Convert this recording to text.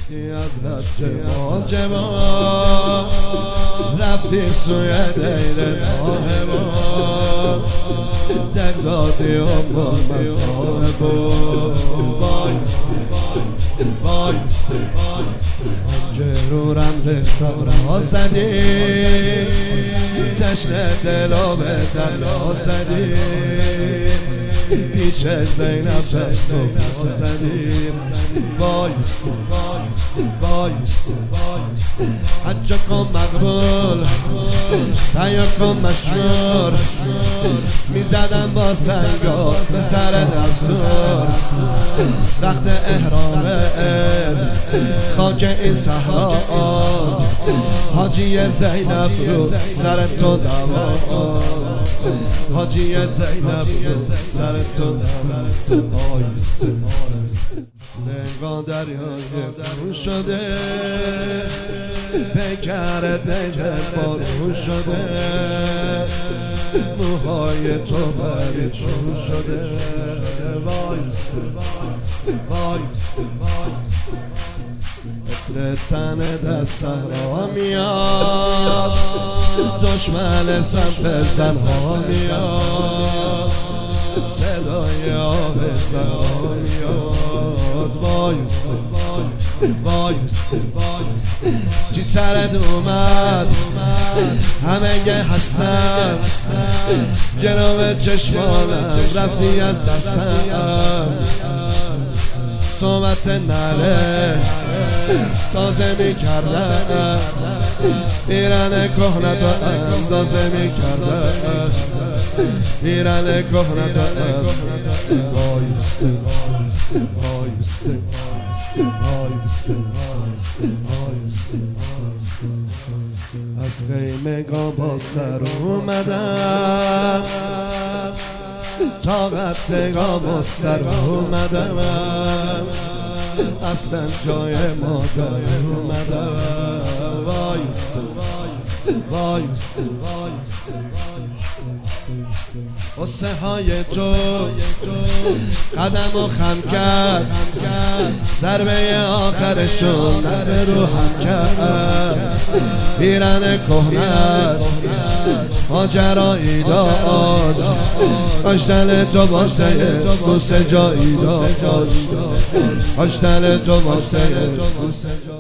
رفتی از حد واجبا، رفتی سوی دیر راهبا، دل دادی و با مصاحبا. بایستی پنجه رمز صبرها زدی، جشن دلا به دلا زدی، پیش زینب دستو زدی. بایستی حج کن مقبول، سعی کن مشهور، میزدن با سنگا به سر دستور. رخت احرام خاک این صحرا، حاجی زینب رو سر تو دوا، حاجی زینب رو سر تو دوا. نگاه دریای برون شده، پیکرت نیده بارون شده، موهای تو پریشون شده. بایستی عطر تن دست صحرا میاد، دشمن سمت زنها میاد، صدای آب زنها میاد. بایستی چی سرت اومد، همه گه هستم جناب چشمانم، رفتی از دستم. صحبت نره تازه میکردن، ایران کهنه تا اندازه میکردن، ایران کهنه تا اندازه. از خیمگاه با سر اومدم، طاقت نگاه مستر اومدم، اصلا جای مادر اومدم. بایستی قصه های تو قدم و خم کرد، ضربه آخرشون نره رو هم کرد. ایران کهنه ماجرایی داد، کاشتن تو واسه بوسه جایی داد، کاشتن تو واسه